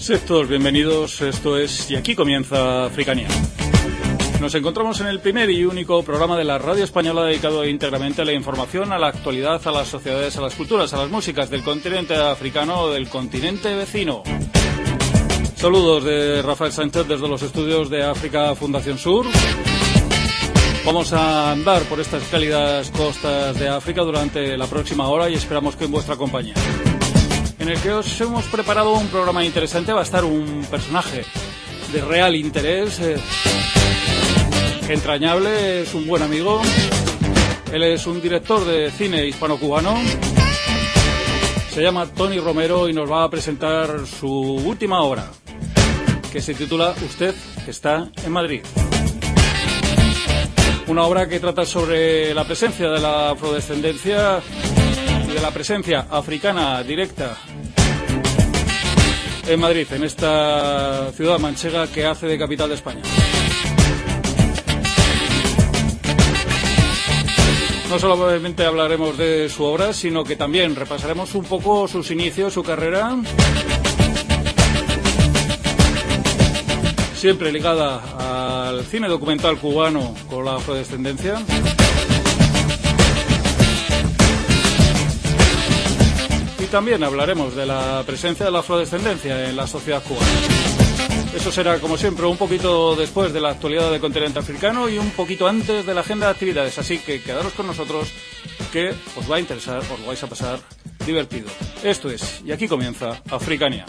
Sed todos bienvenidos, esto es Y aquí comienza Africania. Nos encontramos en el primer y único programa de la radio española dedicado íntegramente a la información, a la actualidad, a las sociedades, a las culturas, a las músicas del continente africano o del continente vecino. Saludos de Rafael Sánchez desde los estudios de África Fundación Sur. Vamos a andar por estas cálidas costas de África durante la próxima hora y esperamos que en vuestra compañía. En el que os hemos preparado un programa interesante. Va a estar un personaje de real interés, entrañable, es un buen amigo. Él es un director de cine hispano-cubano. Se llama Tony Romero y nos va a presentar su última obra, que se titula Usted que está en Madrid. Una obra que trata sobre la presencia de la afrodescendencia y de la presencia africana directa en Madrid, en esta ciudad manchega que hace de capital de España. No solamente hablaremos de su obra, sino que también repasaremos un poco sus inicios, su carrera, siempre ligada al cine documental cubano con la afrodescendencia. Y también hablaremos de la presencia de la afrodescendencia en la sociedad cubana. Eso será, como siempre, un poquito después de la actualidad del continente africano y un poquito antes de la agenda de actividades. Así que quedaros con nosotros, que os va a interesar, os lo vais a pasar divertido. Esto es, y aquí comienza Africania.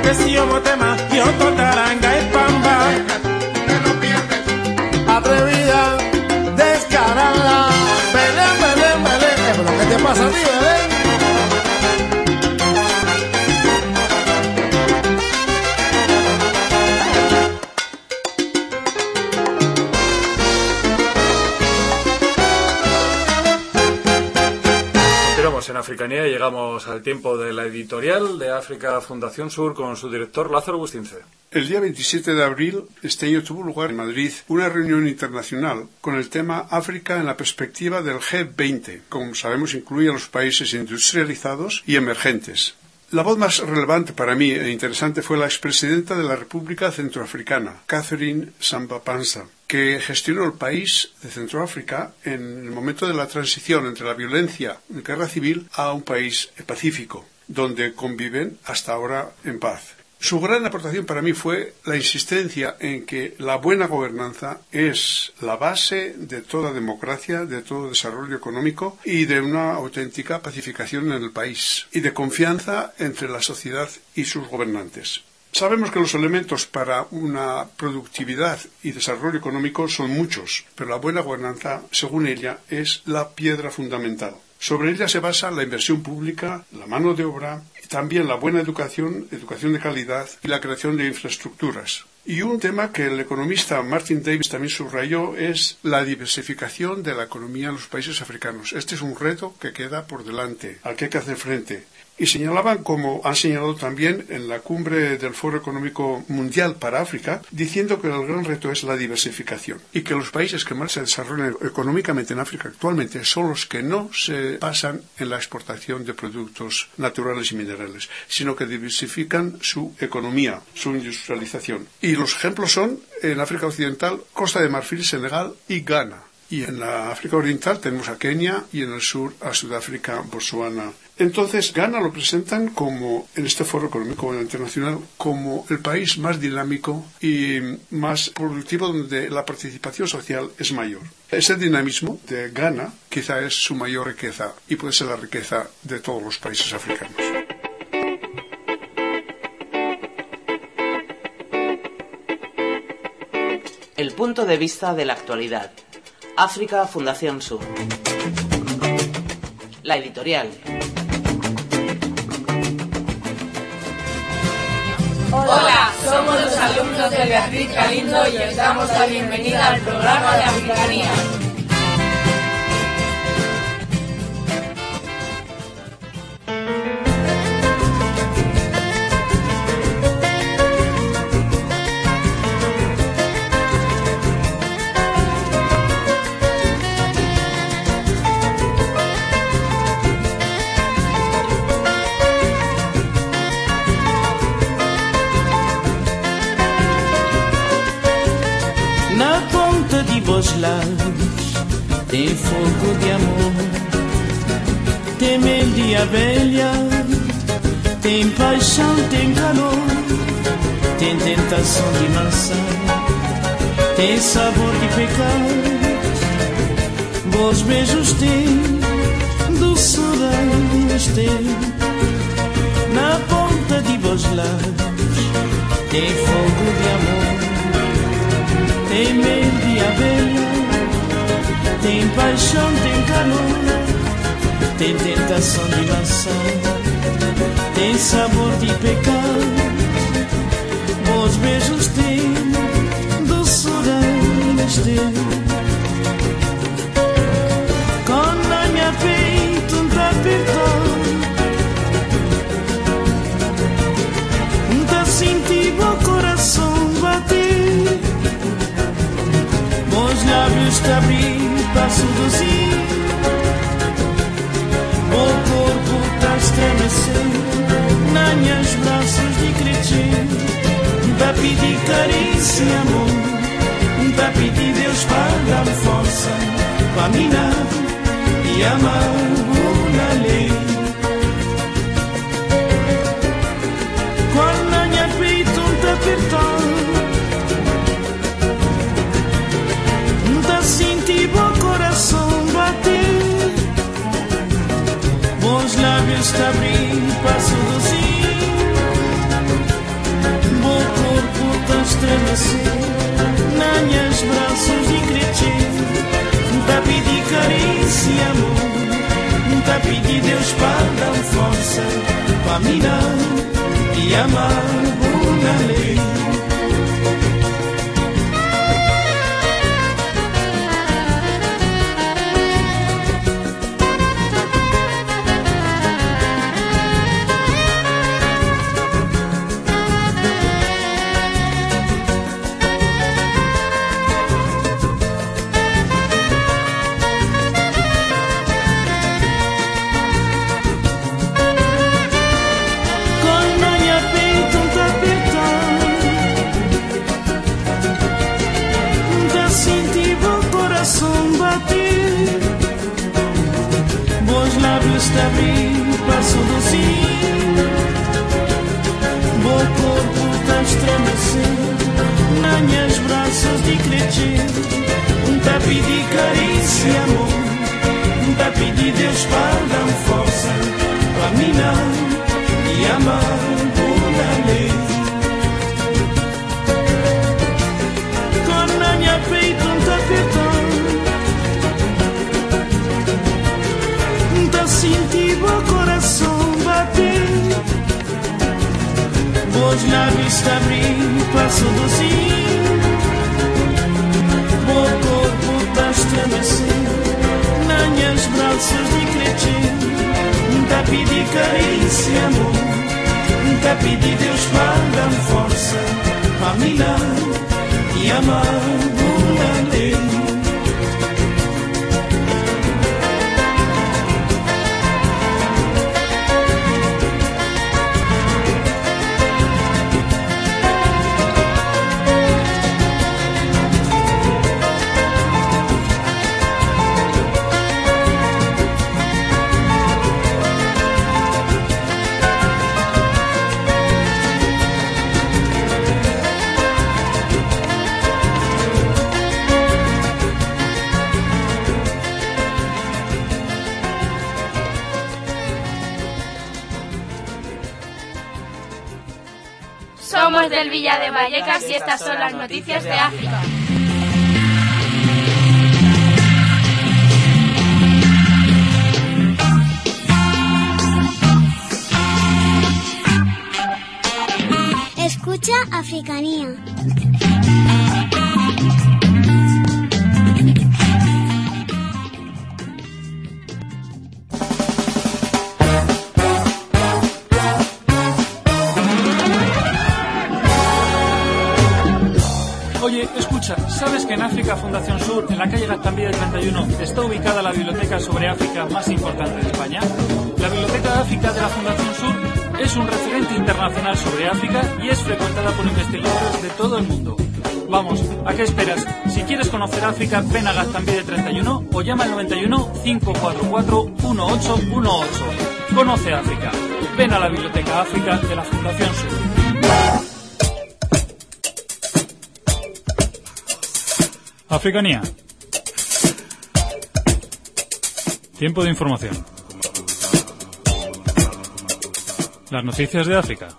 que si yo motema, yo totaranga y pamba. Atrevida, descarada, Belén, Belén, Belén. ¿Pero qué te pasa a ti, Belén? En Africanía llegamos al tiempo de la editorial de África Fundación Sur con su director Lázaro Bustince. El día 27 de abril este año tuvo lugar en Madrid una reunión internacional con el tema África en la perspectiva del G20. Como sabemos, incluye a los países industrializados y emergentes. La voz más relevante para mí e interesante fue la expresidenta de la República Centroafricana, Catherine Samba-Panza, que gestionó el país de Centroáfrica en el momento de la transición entre la violencia de guerra civil a un país pacífico, donde conviven hasta ahora en paz. Su gran aportación para mí fue la insistencia en que la buena gobernanza es la base de toda democracia, de todo desarrollo económico y de una auténtica pacificación en el país y de confianza entre la sociedad y sus gobernantes. Sabemos que los elementos para una productividad y desarrollo económico son muchos, pero la buena gobernanza, según ella, es la piedra fundamental. Sobre ella se basa la inversión pública, la mano de obra, y también la buena educación de calidad y la creación de infraestructuras. Y un tema que el economista Martin Davis también subrayó es la diversificación de la economía en los países africanos. Este es un reto que queda por delante, al que hay que hacer frente. Y señalaban, como han señalado también en la cumbre del Foro Económico Mundial para África, diciendo que el gran reto es la diversificación y que los países que más se desarrollan económicamente en África actualmente son los que no se basan en la exportación de productos naturales y minerales, sino que diversifican su economía, su industrialización. Y los ejemplos son, en África Occidental, Costa de Marfil, Senegal y Ghana. Y en la África Oriental tenemos a Kenia y en el sur a Sudáfrica, Botsuana. Entonces, Ghana lo presentan como, en este foro económico internacional, como el país más dinámico y más productivo donde la participación social es mayor. Ese dinamismo de Ghana quizá es su mayor riqueza y puede ser la riqueza de todos los países africanos. El punto de vista de la actualidad. África Fundación Sur. La editorial. Hola, somos los alumnos de Beatriz Galindo y os damos la bienvenida al programa de Africanía. Tem fogo de amor, tem mel de abelha, tem paixão, tem calor, tem tentação de maçã, tem sabor de pecado, bons beijos tem, doçuras tem, na ponta de vos lábios, tem fogo de amor, tem mel de abelha, tem paixão, tem calor, tem tentação de maçã, tem sabor de pecado, bons beijos tem, doçuras tem. Com a minha peito um tapetão, tá sentindo o coração bater, bons lábios te abrir, para seduzir, o corpo está a estremecer, nas minhas braços de crescer, para pedir carícia e amor, para pedir Deus para dar força, para minar e amar uma lei. Quando a minha peito está apertando, tá sentindo o coração bater, bons lábios te abrir para seduzir, estremecer, nanhas braços de crescer, para pedir carícia e amor, para pedir Deus para dar força, para mirar e amar uma lei. Está abrir, passo do sim. Bom corpo está estremecer, nanhas braços de crescer, tá pedir carícia e amor, tá pedir Deus para dar força, para minar e amar por lei. Com nanha peito tá apertando, sentivo o coração bater, os lábios se abrir, passo do sim. O corpo está estremecer, nanhas braços de crescer, tá pedir carícia e amor, tá pedir Deus para dar força, para mirar e amar uma lei. Somos del Villa de Vallecas y estas son las noticias de África. Escucha Africanía. Oye, escucha, ¿sabes que en África Fundación Sur, en la calle Gaztambide 31, está ubicada la biblioteca sobre África más importante de España? La Biblioteca de África de la Fundación Sur es un referente internacional sobre África y es frecuentada por investigadores de todo el mundo. Vamos, ¿a qué esperas? Si quieres conocer África, ven a Gaztambide 31 o llama al 91 544 1818. Conoce África. Ven a la Biblioteca África de la Fundación Sur. Africanía. Tiempo de información. Las noticias de África.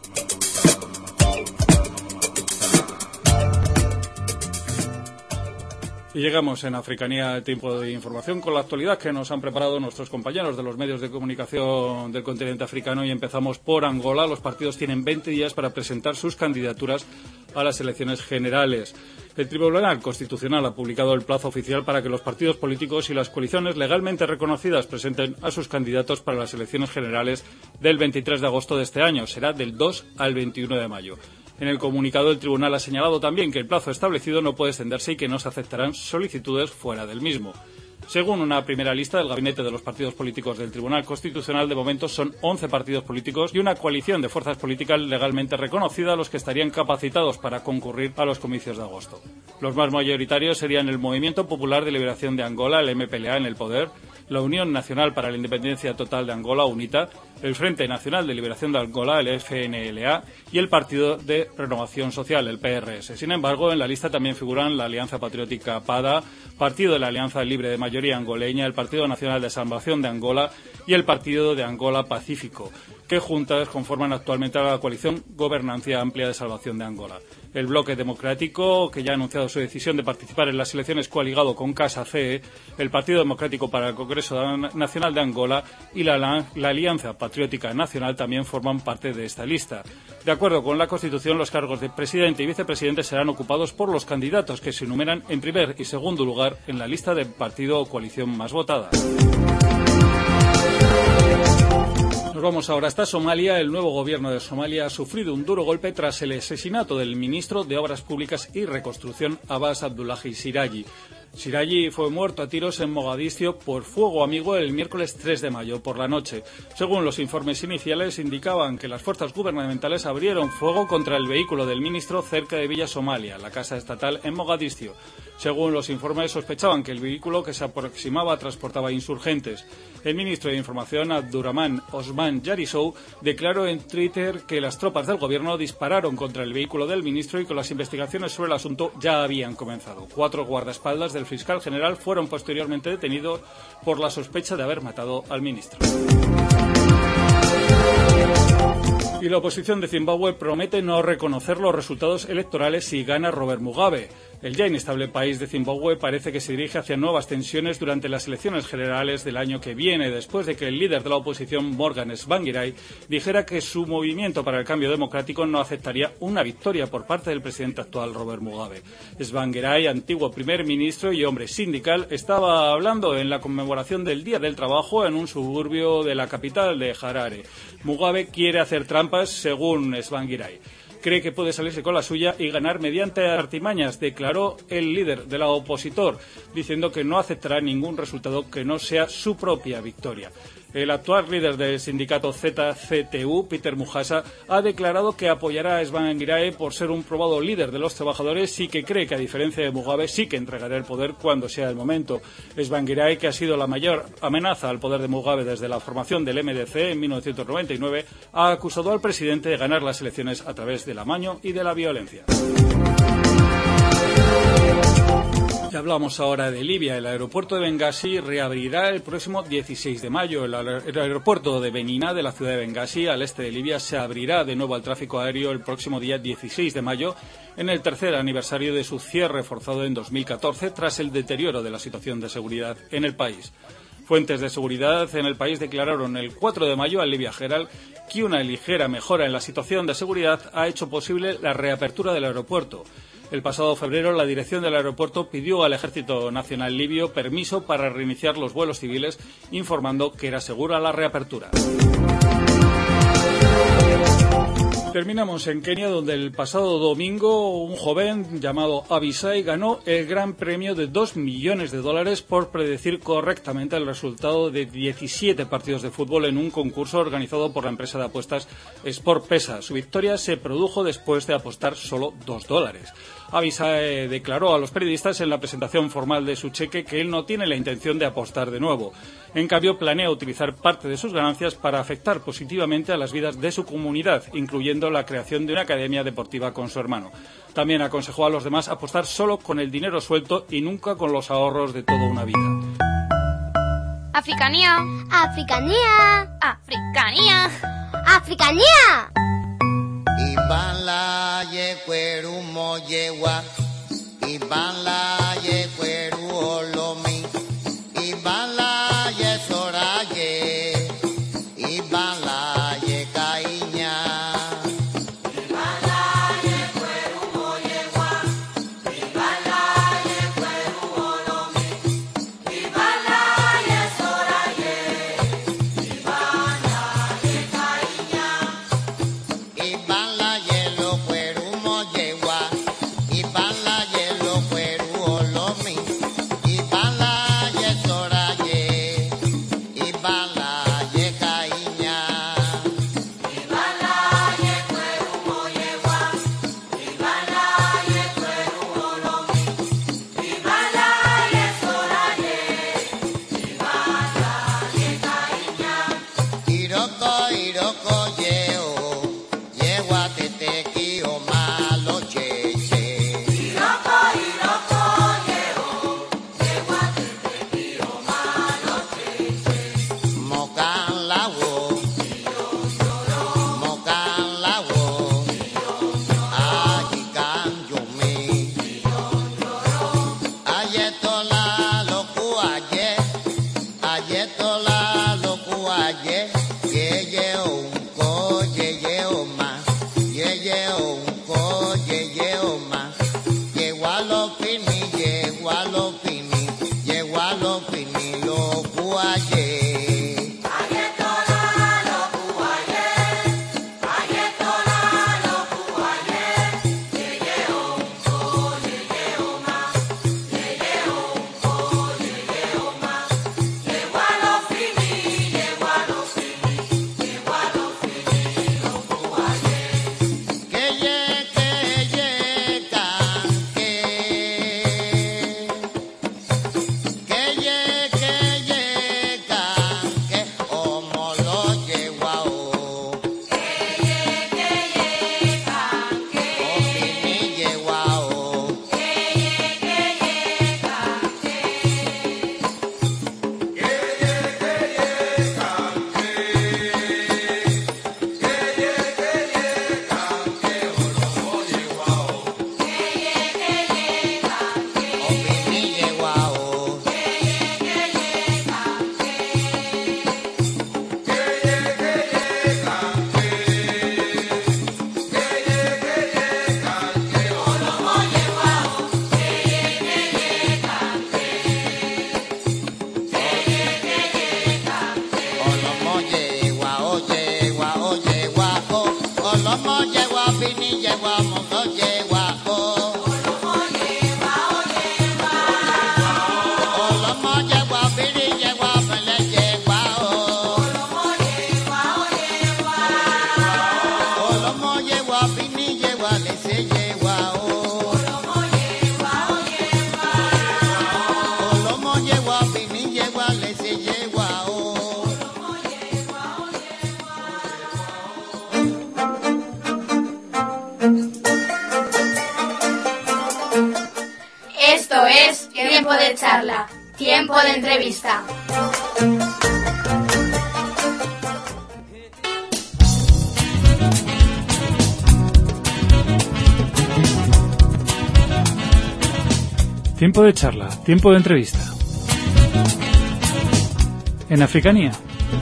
Y llegamos en Africanía al tiempo de información con la actualidad que nos han preparado nuestros compañeros de los medios de comunicación del continente africano, y empezamos por Angola. Los partidos tienen 20 días para presentar sus candidaturas a las elecciones generales. El Tribunal Constitucional ha publicado el plazo oficial para que los partidos políticos y las coaliciones legalmente reconocidas presenten a sus candidatos para las elecciones generales del 23 de agosto de este año. Será del 2 al 21 de mayo. En el comunicado, el tribunal ha señalado también que el plazo establecido no puede extenderse y que no se aceptarán solicitudes fuera del mismo. Según una primera lista del gabinete de los partidos políticos del Tribunal Constitucional, de momento son 11 partidos políticos y una coalición de fuerzas políticas legalmente reconocida los que estarían capacitados para concurrir a los comicios de agosto. Los más mayoritarios serían el Movimiento Popular de Liberación de Angola, el MPLA, en el poder, la Unión Nacional para la Independencia Total de Angola, UNITA, el Frente Nacional de Liberación de Angola, el FNLA, y el Partido de Renovación Social, el PRS. Sin embargo, en la lista también figuran la Alianza Patriótica PADA, Partido de la Alianza Libre de Mayoría Angoleña, el Partido Nacional de Salvación de Angola y el Partido de Angola Pacífico, que juntas conforman actualmente la coalición Gobernancia Amplia de Salvación de Angola. El Bloque Democrático, que ya ha anunciado su decisión de participar en las elecciones coaligado con Casa CE, el Partido Democrático para el Congreso Nacional de Angola y la Alianza Patriótica Nacional también forman parte de esta lista. De acuerdo con la Constitución, los cargos de presidente y vicepresidente serán ocupados por los candidatos que se enumeran en primer y segundo lugar en la lista del partido o coalición más votada. Nos vamos ahora hasta Somalia. El nuevo gobierno de Somalia ha sufrido un duro golpe tras el asesinato del ministro de Obras Públicas y Reconstrucción, Abbas Abdullahi Siraji. Siraji fue muerto a tiros en Mogadiscio por fuego amigo el miércoles 3 de mayo por la noche. Según los informes iniciales, indicaban que las fuerzas gubernamentales abrieron fuego contra el vehículo del ministro cerca de Villa Somalia, la casa estatal en Mogadiscio. Según los informes, sospechaban que el vehículo que se aproximaba transportaba insurgentes. El ministro de Información, Abdurrahman Osman Yarisou, declaró en Twitter que las tropas del gobierno dispararon contra el vehículo del ministro y que las investigaciones sobre el asunto ya habían comenzado. 4 guardaespaldas del fiscal general fueron posteriormente detenidos por la sospecha de haber matado al ministro. Y la oposición de Zimbabue promete no reconocer los resultados electorales si gana Robert Mugabe. El ya inestable país de Zimbabue parece que se dirige hacia nuevas tensiones durante las elecciones generales del año que viene, después de que el líder de la oposición, Morgan Tsvangirai, dijera que su movimiento para el cambio democrático no aceptaría una victoria por parte del presidente actual, Robert Mugabe. Tsvangirai, antiguo primer ministro y hombre sindical, estaba hablando en la conmemoración del Día del Trabajo en un suburbio de la capital de Harare. Mugabe quiere hacer trampas, según Tsvangirai. Cree que puede salirse con la suya y ganar mediante artimañas, declaró el líder de la opositor, diciendo que no aceptará ningún resultado que no sea su propia victoria. El actual líder del sindicato ZCTU, Peter Mujasa, ha declarado que apoyará a Tsvangirai por ser un probado líder de los trabajadores y que cree que, a diferencia de Mugabe, sí que entregará el poder cuando sea el momento. Tsvangirai, que ha sido la mayor amenaza al poder de Mugabe desde la formación del MDC en 1999, ha acusado al presidente de ganar las elecciones a través del amaño y de la violencia. Y hablamos ahora de Libia. El aeropuerto de Bengasi reabrirá el próximo 16 de mayo. El aeropuerto de Benina, de la ciudad de Bengasi, al este de Libia, se abrirá de nuevo al tráfico aéreo el próximo día 16 de mayo, en el tercer aniversario de su cierre forzado en 2014, tras el deterioro de la situación de seguridad en el país. Fuentes de seguridad en el país declararon el 4 de mayo al Libya Herald que una ligera mejora en la situación de seguridad ha hecho posible la reapertura del aeropuerto. El pasado febrero, la dirección del aeropuerto pidió al Ejército Nacional Libio permiso para reiniciar los vuelos civiles, informando que era segura la reapertura. Terminamos en Kenia, donde el pasado domingo un joven llamado Abisai ganó el gran premio de $2 millones por predecir correctamente el resultado de 17 partidos de fútbol en un concurso organizado por la empresa de apuestas SportPesa. Su victoria se produjo después de apostar solo $2. Abisai declaró a los periodistas en la presentación formal de su cheque que él no tiene la intención de apostar de nuevo. En cambio, planea utilizar parte de sus ganancias para afectar positivamente a las vidas de su comunidad, incluyendo la creación de una academia deportiva con su hermano. También aconsejó a los demás apostar solo con el dinero suelto y nunca con los ahorros de toda una vida. Africanía. Africanía. Africanía. Africanía. Ibala ye kweru moyewa, ibala ye kweru olomi, ibala ye soraye, ibala ye kaiña. Ibala ye kweru moyewa, ibala ye kweru olomi, ibala ye soraye, ibala ye kaiña. Ibala ye lo kweru moyewa, ibala ye lo kweru yetola lo cuaye, ye un co, ye o ma, ye un co, ye o ma, ye lo fini, lo cuaye. Esto es Tiempo de Charla, Tiempo de Entrevista. Tiempo de charla, tiempo de entrevista. En Africanía.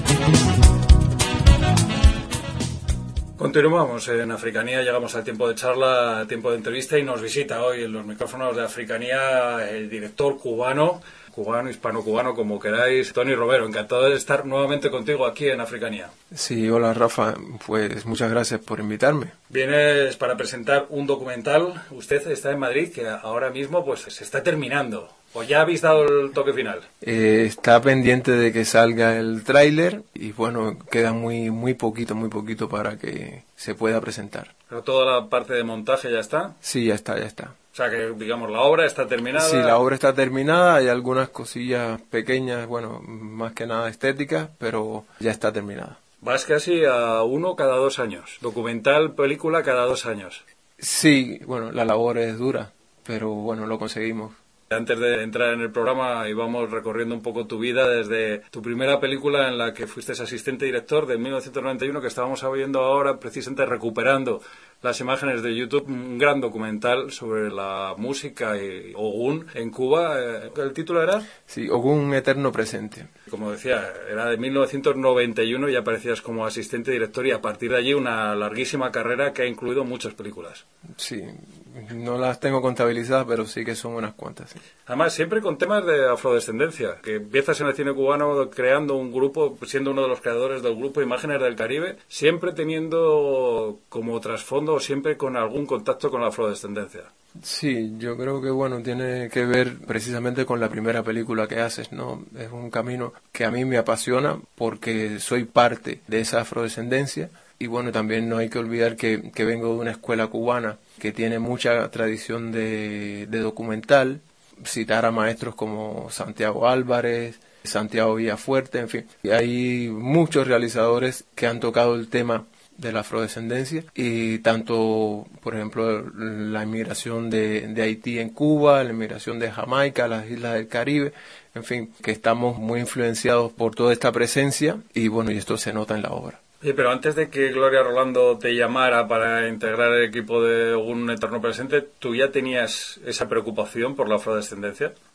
Continuamos en Africanía, llegamos al tiempo de charla, tiempo de entrevista y nos visita hoy en los micrófonos de Africanía el director cubano, hispano-cubano, como queráis, Tony Robero. Encantado de estar nuevamente contigo aquí en Africanía. Sí, hola Rafa, pues muchas gracias por invitarme. Vienes para presentar un documental. Usted está en Madrid, que ahora mismo pues se está terminando. ¿O ya habéis dado el toque final? Está pendiente de que salga el tráiler y bueno, queda muy poquito para que se pueda presentar. ¿Pero toda la parte de montaje ya está? Sí, ya está. O sea que, digamos, la obra está terminada. Sí, la obra está terminada, hay algunas cosillas pequeñas, bueno, más que nada estéticas, pero ya está terminada. Vas casi a uno cada 2 años. Documental, película cada 2 años. Sí, bueno, la labor es dura, pero bueno, lo conseguimos. Antes de entrar en el programa íbamos recorriendo un poco tu vida desde tu primera película en la que fuiste asistente director de 1991, que estábamos viendo ahora, precisamente recuperando las imágenes de YouTube, un gran documental sobre la música y Ogún en Cuba. ¿El título era? Sí, Ogún eterno presente. Como decía, era de 1991 y aparecías como asistente director y a partir de allí una larguísima carrera que ha incluido muchas películas. Sí, no las tengo contabilizadas, pero sí que son unas cuantas. Sí. Además, siempre con temas de afrodescendencia, que empiezas en el cine cubano creando un grupo, siendo uno de los creadores del grupo Imágenes del Caribe, siempre teniendo como trasfondo, siempre con algún contacto con la afrodescendencia. Sí, yo creo que bueno, tiene que ver precisamente con la primera película que haces, ¿no? Es un camino que a mí me apasiona porque soy parte de esa afrodescendencia y bueno, también no hay que olvidar que vengo de una escuela cubana que tiene mucha tradición de documental, citar a maestros como Santiago Álvarez, Santiago Villafuerte, en fin, y hay muchos realizadores que han tocado el tema de la afrodescendencia y tanto, por ejemplo, la inmigración de Haití en Cuba, la inmigración de Jamaica, las islas del Caribe, en fin, que estamos muy influenciados por toda esta presencia y bueno, y esto se nota en la obra. Sí, pero antes de que Gloria Rolando te llamara para integrar el equipo de Un Eterno Presente, ¿tú ya tenías esa preocupación por la afrodescendencia?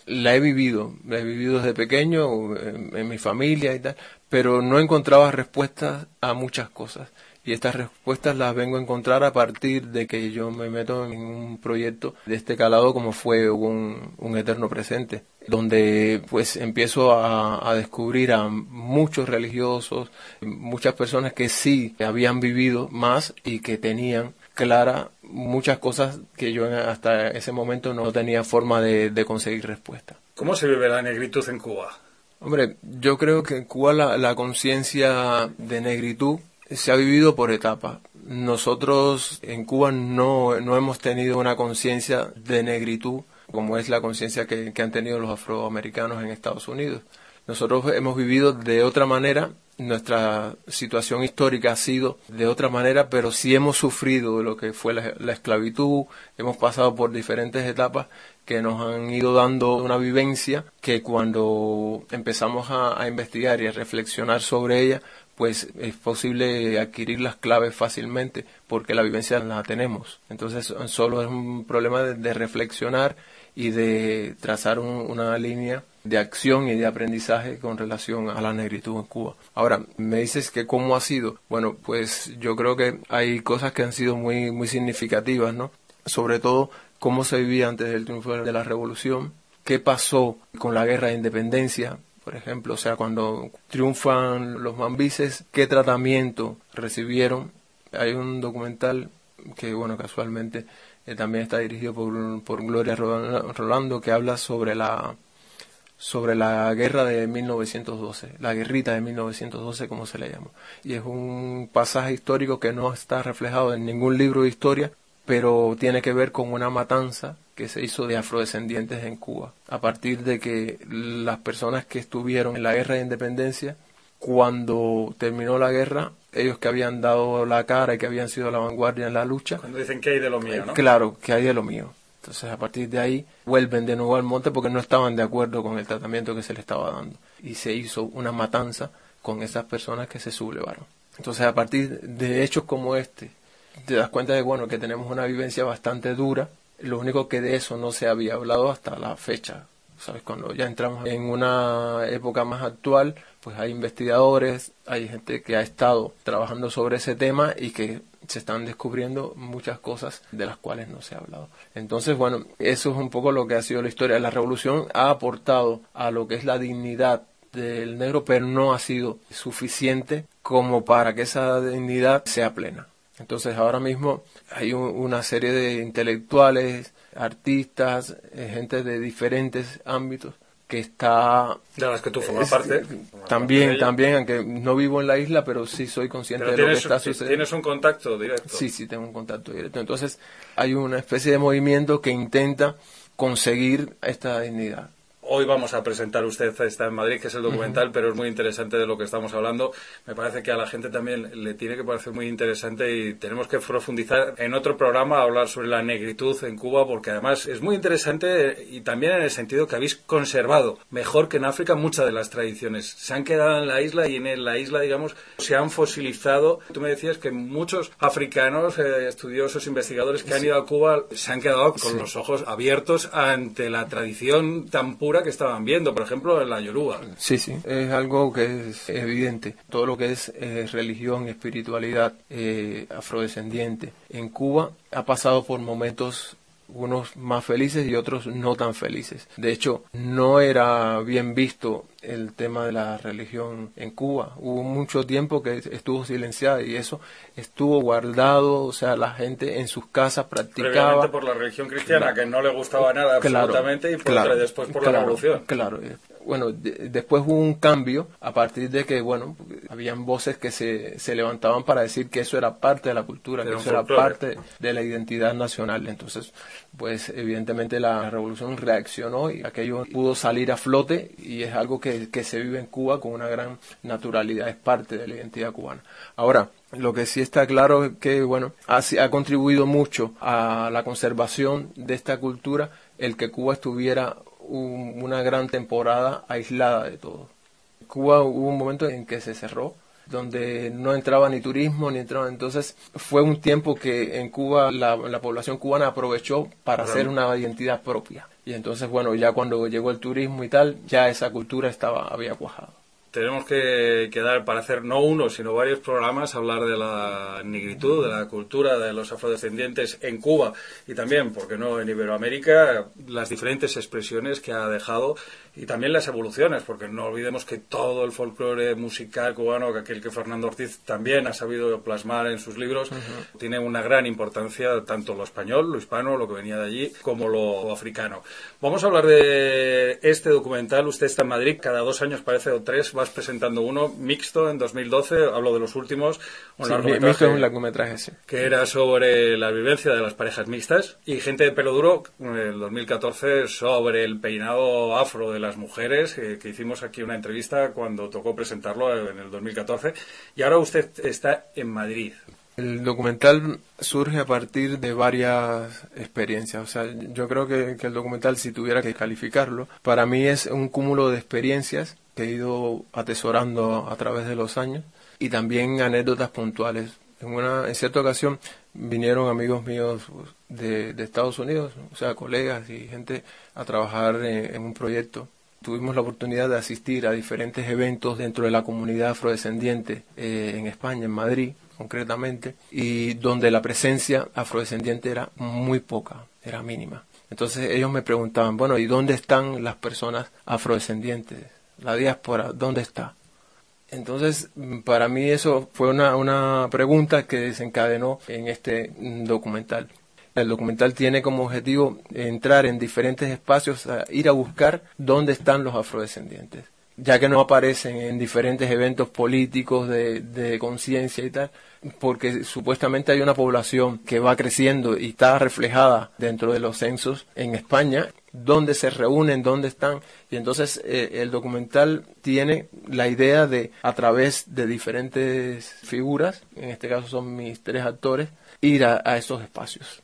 la he vivido desde pequeño en mi familia y tal, pero no encontraba respuestas a muchas cosas. Y estas respuestas las vengo a encontrar a partir de que yo me meto en un proyecto de este calado como fue un Eterno Presente, donde pues empiezo a descubrir a muchos religiosos, muchas personas que sí habían vivido más y que tenían clara muchas cosas que yo hasta ese momento no tenía forma de conseguir respuesta. ¿Cómo se vive la negritud en Cuba? Hombre, yo creo que en Cuba la conciencia de negritud se ha vivido por etapas. Nosotros en Cuba no hemos tenido una conciencia de negritud como es la conciencia que han tenido los afroamericanos en Estados Unidos. Nosotros hemos vivido de otra manera, nuestra situación histórica ha sido de otra manera, pero sí hemos sufrido lo que fue la esclavitud, hemos pasado por diferentes etapas que nos han ido dando una vivencia que cuando empezamos a investigar y a reflexionar sobre ella, pues es posible adquirir las claves fácilmente porque la vivencia la tenemos. Entonces solo es un problema de reflexionar y de trazar una línea de acción y de aprendizaje con relación a la negritud en Cuba. Ahora, me dices que cómo ha sido. Bueno, pues yo creo que hay cosas que han sido muy, muy significativas, ¿no? Sobre todo cómo se vivía antes del triunfo de la revolución, qué pasó con la guerra de independencia, por ejemplo, o sea, cuando triunfan los mambises, qué tratamiento recibieron. Hay un documental que, bueno, casualmente también está dirigido por Gloria Rolando, que habla sobre la guerra de 1912, la guerrita de 1912, como se le llama. Y es un pasaje histórico que no está reflejado en ningún libro de historia, pero tiene que ver con una matanza que se hizo de afrodescendientes en Cuba, a partir de que las personas que estuvieron en la guerra de independencia, cuando terminó la guerra, ellos que habían dado la cara y que habían sido la vanguardia en la lucha. Cuando dicen que hay de lo mío, ¿no? Claro, que hay de lo mío. Entonces, a partir de ahí, vuelven de nuevo al monte porque no estaban de acuerdo con el tratamiento que se le estaba dando. Y se hizo una matanza con esas personas que se sublevaron. Entonces, a partir de hechos como este, te das cuenta de bueno que tenemos una vivencia bastante dura. Lo único que de eso no se había hablado hasta la fecha. ¿Sabes? Cuando ya entramos en una época más actual, pues hay investigadores, hay gente que ha estado trabajando sobre ese tema y que se están descubriendo muchas cosas de las cuales no se ha hablado. Entonces, bueno, eso es un poco lo que ha sido la historia. La revolución ha aportado a lo que es la dignidad del negro, pero no ha sido suficiente como para que esa dignidad sea plena. Entonces, ahora mismo hay una serie de intelectuales, artistas, gente de diferentes ámbitos que está... De las que tú formas parte. También, aunque no vivo en la isla, pero sí soy consciente de lo que está sucediendo. ¿Tienes un contacto directo? Sí, tengo un contacto directo. Entonces, hay una especie de movimiento que intenta conseguir esta dignidad. Hoy vamos a presentar, usted está en Madrid, que es el documental, pero es muy interesante de lo que estamos hablando. Me parece que a la gente también le tiene que parecer muy interesante y tenemos que profundizar en otro programa a hablar sobre la negritud en Cuba, porque además es muy interesante y también en el sentido que habéis conservado, mejor que en África, muchas de las tradiciones. Se han quedado en la isla y en la isla, digamos, se han fosilizado. Tú me decías que muchos africanos, estudiosos, investigadores que han ido a Cuba se han quedado con los ojos abiertos ante la tradición tan pura que estaban viendo, por ejemplo, en la Yoruba. Sí, es algo que es evidente. Todo lo que es religión, espiritualidad afrodescendiente en Cuba ha pasado por momentos, unos más felices y otros no tan felices. De hecho, no era bien visto el tema de la religión en Cuba. Hubo mucho tiempo que estuvo silenciada y eso estuvo guardado, o sea, la gente en sus casas practicaba... Previamente por la religión cristiana, que no le gustaba nada absolutamente, y después por la revolución. Claro. Bueno, después hubo un cambio a partir de que, bueno, habían voces que se levantaban para decir que eso era parte de la cultura, que eso era parte de la identidad nacional. Entonces, pues evidentemente la revolución reaccionó y aquello pudo salir a flote y es algo que se vive en Cuba con una gran naturalidad, es parte de la identidad cubana. Ahora, lo que sí está claro es que, bueno, ha contribuido mucho a la conservación de esta cultura el que Cuba estuviera una gran temporada aislada de todo. Cuba hubo un momento en que se cerró, donde no entraba ni turismo, ni entraba. Entonces fue un tiempo que en Cuba la población cubana aprovechó para hacer una identidad propia. Y entonces, bueno, ya cuando llegó el turismo y tal, ya esa cultura había cuajado. Tenemos que dar para hacer no uno, sino varios programas, hablar de la negritud, de la cultura de los afrodescendientes en Cuba y también, ¿por qué no?, en Iberoamérica, las diferentes expresiones que ha dejado y también las evoluciones, porque no olvidemos que todo el folclore musical cubano, aquel que Fernando Ortiz también ha sabido plasmar en sus libros, tiene una gran importancia, tanto lo español, lo hispano, lo que venía de allí, como lo africano. Vamos a hablar de este documental. Usted está en Madrid, cada 2 años parece, o 3, vas presentando uno, mixto, en 2012, hablo de los últimos, un largometraje, un largometraje, sí. Que era sobre la vivencia de las parejas mixtas, y Gente de pelo duro, en el 2014, sobre el peinado afro de las mujeres, que hicimos aquí una entrevista cuando tocó presentarlo en el 2014, y ahora usted está en Madrid. El documental surge a partir de varias experiencias. O sea, yo creo que el documental, si tuviera que calificarlo, para mí es un cúmulo de experiencias que he ido atesorando a través de los años y también anécdotas puntuales. En cierta ocasión vinieron amigos míos de Estados Unidos, o sea, colegas y gente a trabajar en un proyecto. Tuvimos la oportunidad de asistir a diferentes eventos dentro de la comunidad afrodescendiente en España, en Madrid concretamente, y donde la presencia afrodescendiente era muy poca, era mínima. Entonces ellos me preguntaban, bueno, ¿y dónde están las personas afrodescendientes? La diáspora, ¿dónde está? Entonces, para mí eso fue una pregunta que desencadenó en este documental. El documental tiene como objetivo entrar en diferentes espacios, ir a buscar dónde están los afrodescendientes, ya que no aparecen en diferentes eventos políticos de conciencia y tal, porque supuestamente hay una población que va creciendo y está reflejada dentro de los censos en España, dónde se reúnen, dónde están, y entonces el documental tiene la idea de, a través de diferentes figuras, en este caso son mis 3 actores, ir a esos espacios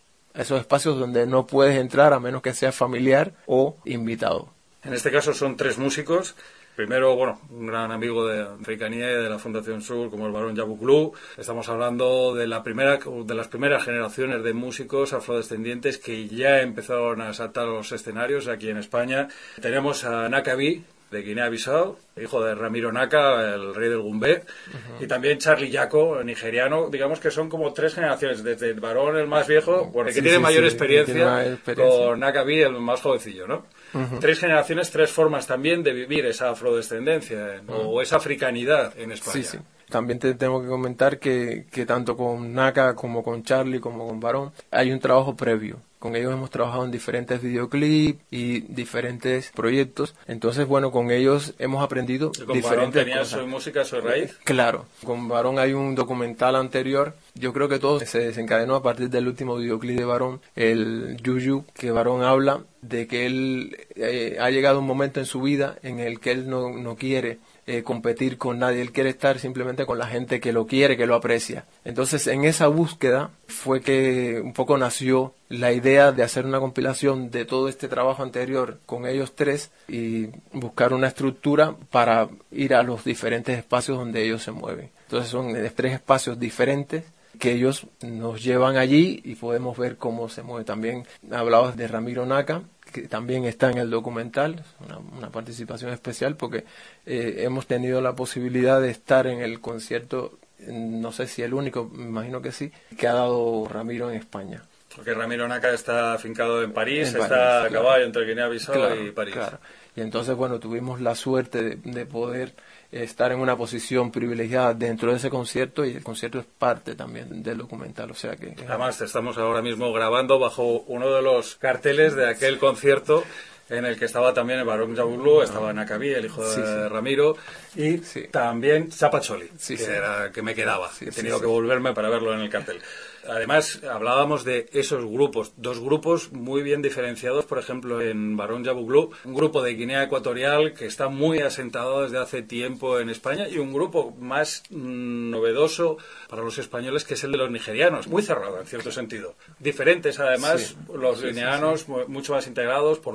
donde no puedes entrar a menos que seas familiar o invitado. En este caso son 3 músicos. Primero, bueno, un gran amigo de Africanía y de la Fundación Sur, como el Barón Yabuglu. Estamos hablando de las primeras generaciones de músicos afrodescendientes que ya empezaron a saltar a los escenarios aquí en España. Tenemos a Naka B, de Guinea-Bissau, hijo de Ramiro Naka, el rey del Gumbé, y también Charlie Yako, nigeriano. Digamos que son como 3 generaciones, desde el varón, el más viejo, el que tiene mayor experiencia, con Naka B, el más jovencillo, ¿no? 3 generaciones, 3 formas también de vivir esa afrodescendencia o esa africanidad en España. Sí. También te tengo que comentar que tanto con Naka como con Charlie como con Barón hay un trabajo previo. Con ellos hemos trabajado en diferentes videoclips y diferentes proyectos. Entonces, bueno, con ellos hemos aprendido diferentes cosas. ¿Soy música, soy raíz? Claro. Con Barón hay un documental anterior. Yo creo que todo se desencadenó a partir del último videoclip de Barón, el Yuyu, que Barón habla de que él ha llegado un momento en su vida en el que él no quiere competir con nadie, él quiere estar simplemente con la gente que lo quiere, que lo aprecia. Entonces, en esa búsqueda fue que un poco nació la idea de hacer una compilación de todo este trabajo anterior con ellos 3 y buscar una estructura para ir a los diferentes espacios donde ellos se mueven. Entonces son 3 espacios diferentes que ellos nos llevan allí y podemos ver cómo se mueve. También hablabas de Ramiro Naka, que también está en el documental, una participación especial porque hemos tenido la posibilidad de estar en el concierto, no sé si el único, me imagino que sí, que ha dado Ramiro en España. Porque Ramiro Naka está afincado en París, está a caballo entre Guinea-Bissau y París. Claro. Y entonces, bueno, tuvimos la suerte de poder estar en una posición privilegiada dentro de ese concierto, y el concierto es parte también del documental, o sea que... Además, estamos ahora mismo grabando bajo uno de los carteles de aquel concierto en el que estaba también el Barón Yabuglu, estaba Naka B, el hijo de Ramiro, y también Chapacholi, que me quedaba. He tenido que volverme para verlo en el cartel. Además, hablábamos de esos grupos, 2 grupos muy bien diferenciados, por ejemplo, en Barón Yabuglu, un grupo de Guinea Ecuatorial que está muy asentado desde hace tiempo en España, y un grupo más novedoso para los españoles, que es el de los nigerianos, muy cerrado en cierto sentido. Diferentes, además, los guineanos mucho más integrados por todo, por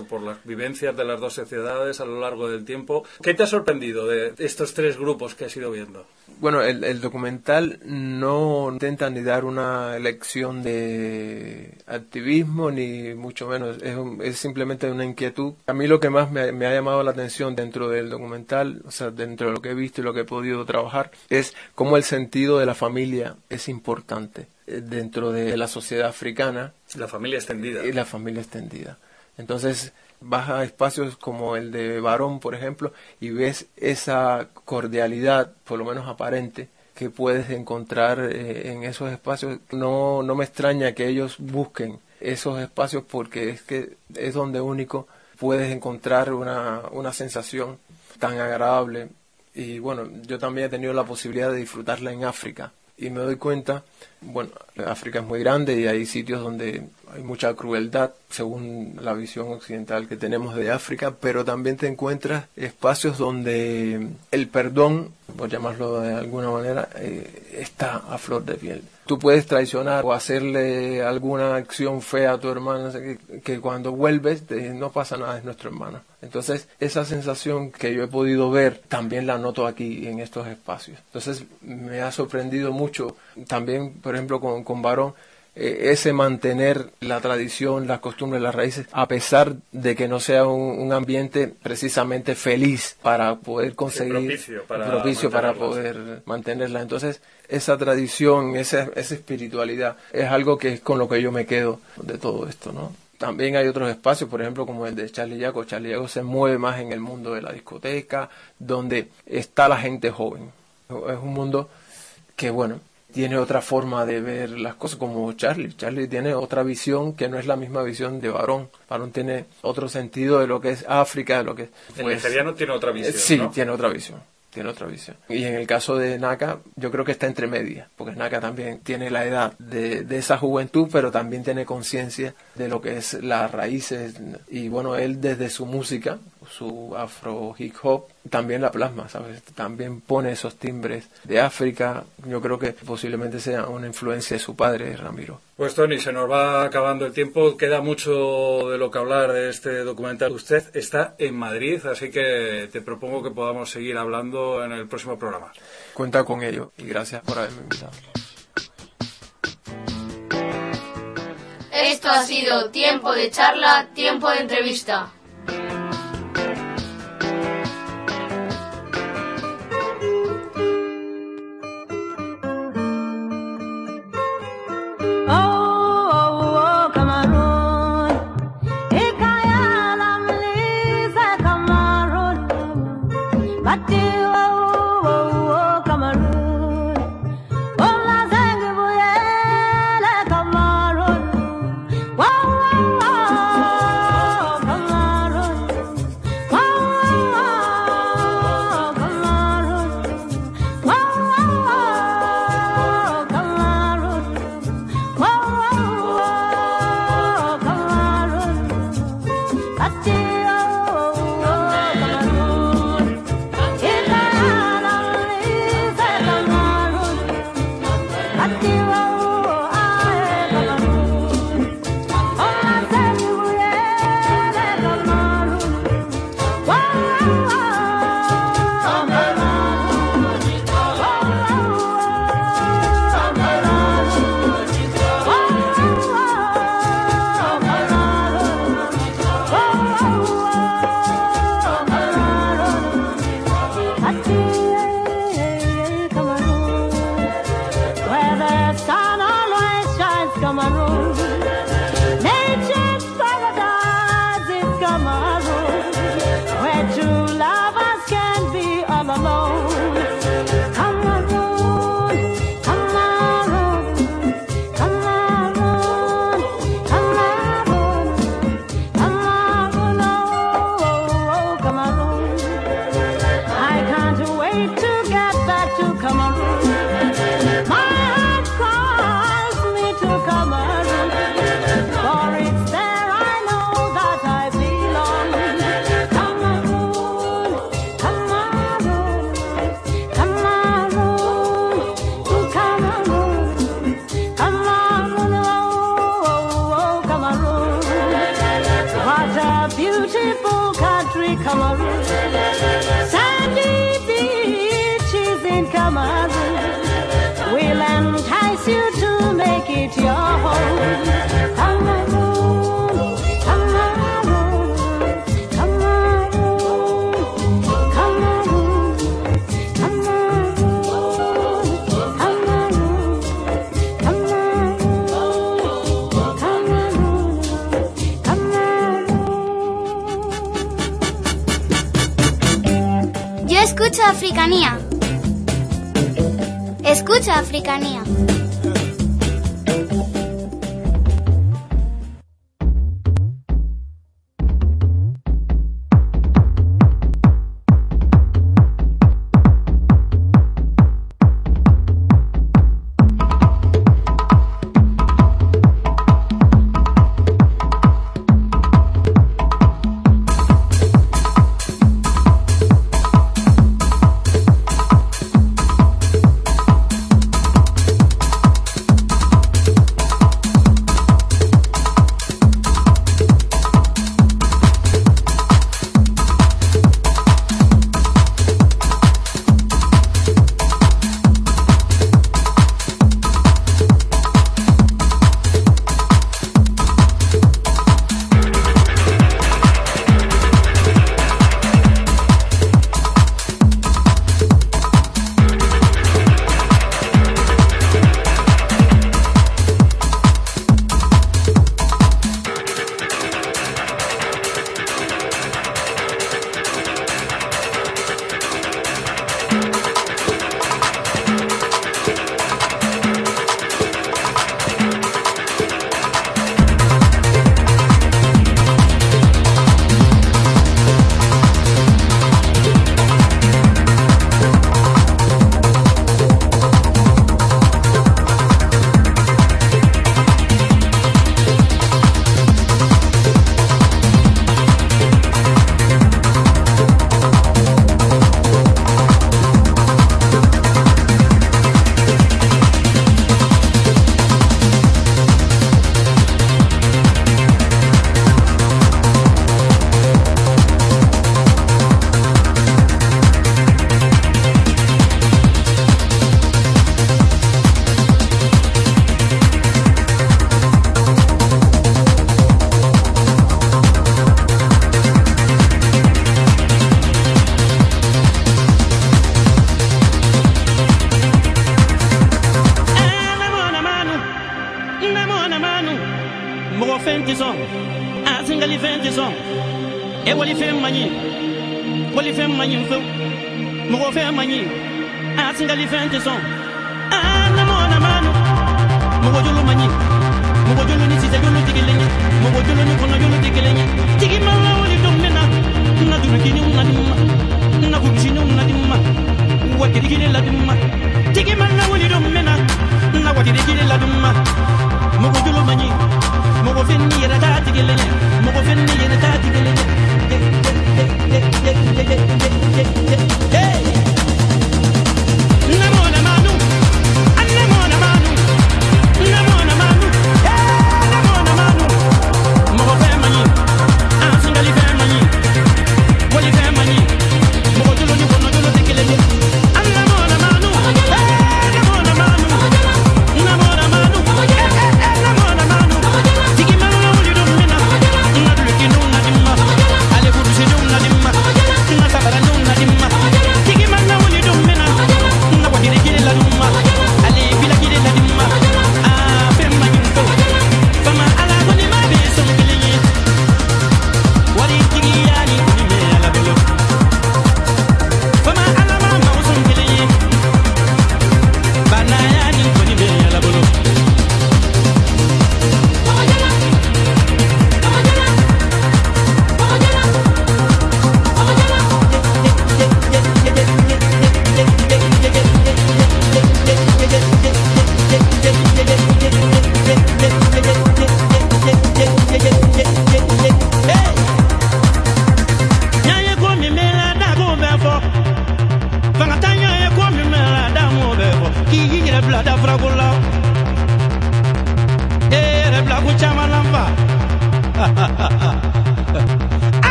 por las vivencias de las dos sociedades a lo largo del tiempo. ¿Qué te ha sorprendido de estos tres grupos que has ido viendo? Bueno, el documental no intenta ni dar una lección de activismo, ni mucho menos. Es simplemente una inquietud. A mí lo que más me ha llamado la atención dentro del documental, o sea, dentro de lo que he visto y lo que he podido trabajar, es cómo el sentido de la familia es importante dentro de la sociedad africana. La familia extendida. Y la familia extendida. Entonces, vas a espacios como el de Barón, por ejemplo, y ves esa cordialidad, por lo menos aparente, que puedes encontrar en esos espacios. No me extraña que ellos busquen esos espacios, porque es que es donde único puedes encontrar una sensación tan agradable. Y bueno, yo también he tenido la posibilidad de disfrutarla en África. Y me doy cuenta, bueno, África es muy grande y hay sitios donde hay mucha crueldad según la visión occidental que tenemos de África, pero también te encuentras espacios donde el perdón, por llamarlo de alguna manera, está a flor de piel. Tú puedes traicionar o hacerle alguna acción fea a tu hermano, que cuando vuelves no pasa nada, es nuestro hermano. Entonces, esa sensación que yo he podido ver, también la noto aquí en estos espacios. Entonces, me ha sorprendido mucho, también, por ejemplo, con Barón, ese mantener la tradición, las costumbres, las raíces, a pesar de que no sea un ambiente precisamente feliz para poder conseguir, propicio para poder mantenerla. Entonces, esa tradición, esa espiritualidad, es algo que es con lo que yo me quedo de todo esto, ¿no? También hay otros espacios, por ejemplo, como el de Charlie Yago. Charlie Yago se mueve más en el mundo de la discoteca, donde está la gente joven. Es un mundo que, bueno, tiene otra forma de ver las cosas, como Charlie. Charlie tiene otra visión que no es la misma visión de Barón. Barón tiene otro sentido de lo que es África, de lo que es... El nigeriano tiene otra visión, sí, ¿no? tiene otra visión. Tiene otra visión. Y en el caso de Naka, yo creo que está entre medias, porque Naka también tiene la edad de esa juventud, pero también tiene conciencia de lo que es las raíces. Y bueno, él desde su música, su afro hip hop, también la plasma, ¿sabes? También pone esos timbres de África. Yo creo que posiblemente sea una influencia de su padre, Ramiro. Pues Tony, se nos va acabando el tiempo, queda mucho de lo que hablar de este documental. Usted está en Madrid, así que te propongo que podamos seguir hablando en el próximo programa. Cuenta con ello y gracias por haberme invitado. Esto ha sido Tiempo de Charla, Tiempo de Entrevista. mother will entice you to make it your home. Cameroon, Cameroon, Cameroon, Cameroon, Cameroon, Cameroon, Cameroon. Yo escucho Africanía. Escucha Africanía.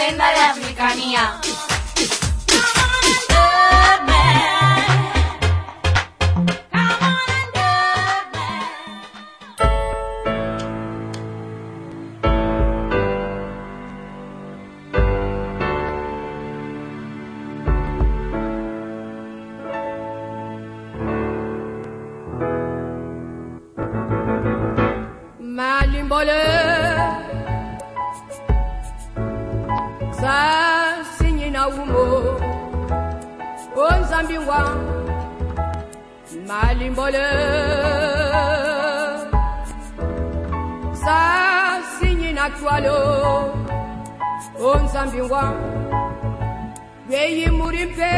agenda de Africanía. Sa sinyina umo onzambiwa malimbole sa sinyina twalo onzambiwa yeyi murimpe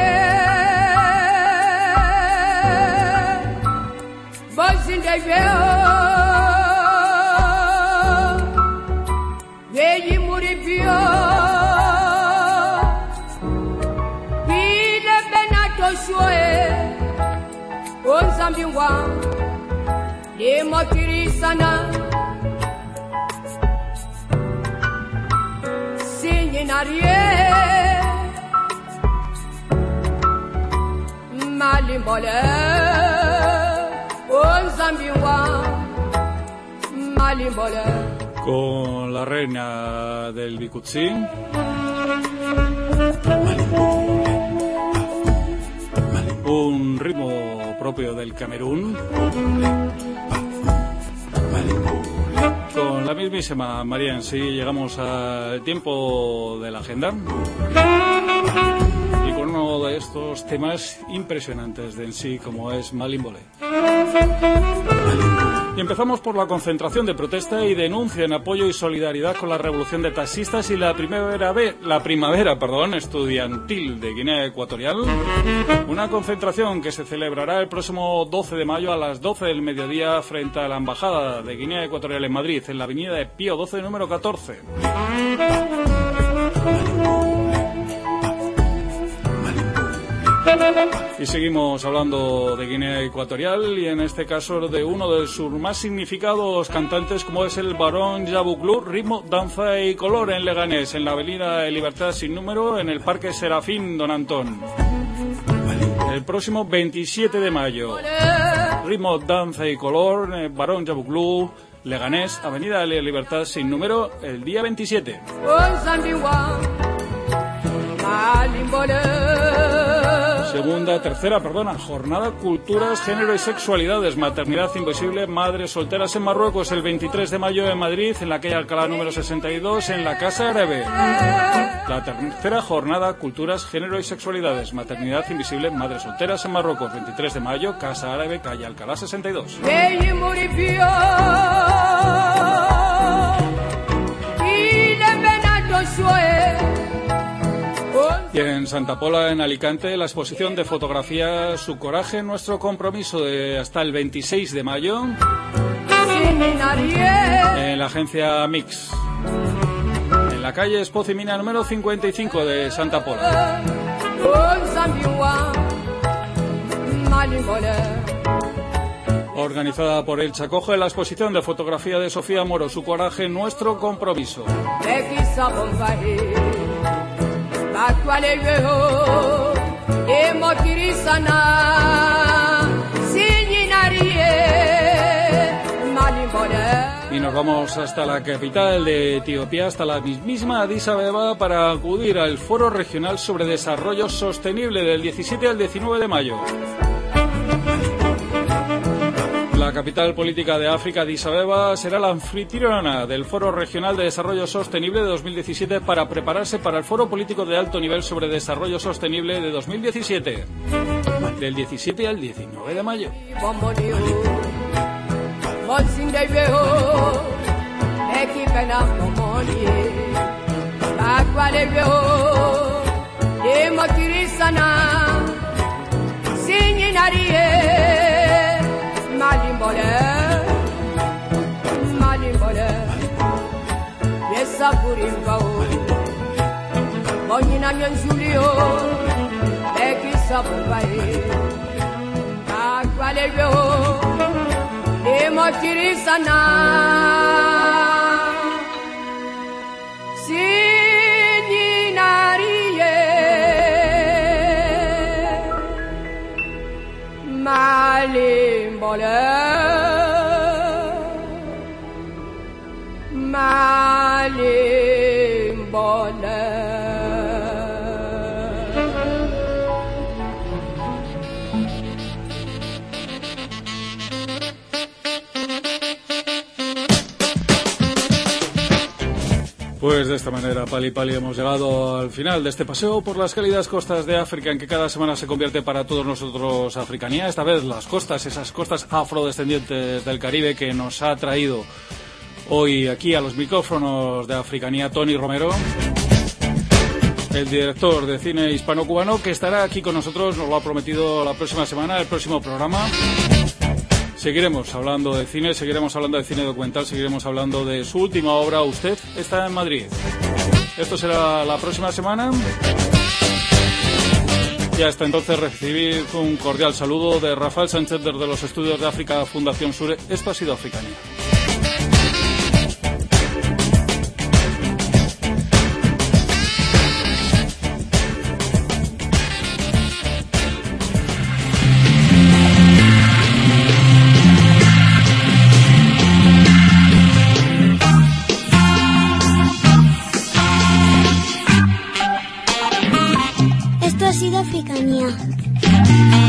bozindeveo yeyi muripio ile benato shoe onzambingwa demokirisana sinyinarie malimbole onzambingwa malimbole. Con la reina del Bikutsi, un ritmo propio del Camerún, con la mismísima María en sí, llegamos al tiempo de la agenda y con uno de estos temas impresionantes de en sí como es Malimbole. Y empezamos por la concentración de protesta y denuncia en apoyo y solidaridad con la revolución de taxistas y la primavera estudiantil de Guinea Ecuatorial. Una concentración que se celebrará el próximo 12 de mayo a las 12 del mediodía frente a la Embajada de Guinea Ecuatorial en Madrid, en la avenida de Pío XII, número 14. Y seguimos hablando de Guinea Ecuatorial y en este caso de uno de sus más significados cantantes como es el Barón Yabuclú, ritmo, danza y color en Leganés, en la avenida de Libertad sin número en el Parque Serafín Don Antón. El próximo 27 de mayo, ritmo, danza y color, Barón Yabuclú, Leganés, avenida de Libertad sin número, el día 27. Tercera, jornada Culturas, Género y Sexualidades, Maternidad Invisible, Madres Solteras en Marruecos, el 23 de mayo en Madrid, en la calle Alcalá número 62, en la Casa Árabe. La tercera jornada Culturas, Género y Sexualidades, Maternidad Invisible, Madres Solteras en Marruecos, 23 de mayo, Casa Árabe, calle Alcalá 62. Y en Santa Pola, en Alicante, la exposición de fotografía Su Coraje, Nuestro Compromiso, de hasta el 26 de mayo, en la agencia Mix, en la calle Espocimina número 55 de Santa Pola. Organizada por el Chacoge, la exposición de fotografía de Sofía Moro, Su Coraje, Nuestro Compromiso. Y nos vamos hasta la capital de Etiopía, hasta la mismísima Addis Abeba, para acudir al Foro Regional sobre Desarrollo Sostenible del 17 al 19 de mayo. La capital política de África, Addis Abeba, será la anfitriona del Foro Regional de Desarrollo Sostenible de 2017 para prepararse para el Foro Político de Alto Nivel sobre Desarrollo Sostenible de 2017, del 17 al 19 de mayo. Malimbole, yesa burimba o, bonyina nyonjulio, eki sabumbae, akwalego, emotirisana, sinyi. Pues de esta manera, Pali Pali, hemos llegado al final de este paseo por las cálidas costas de África, en que cada semana se convierte para todos nosotros Africanía. Esta vez las costas, esas costas afrodescendientes del Caribe, que nos ha traído hoy aquí a los micrófonos de Africanía Tony Romero, el director de cine hispano-cubano, que estará aquí con nosotros, nos lo ha prometido la próxima semana, el próximo programa. Seguiremos hablando de cine, seguiremos hablando de cine documental, seguiremos hablando de su última obra, Usted está en Madrid. Esto será la próxima semana. Y hasta entonces recibid un cordial saludo de Rafael Sánchez desde los estudios de África Fundación Sure. Esto ha sido Africanía. Africanía.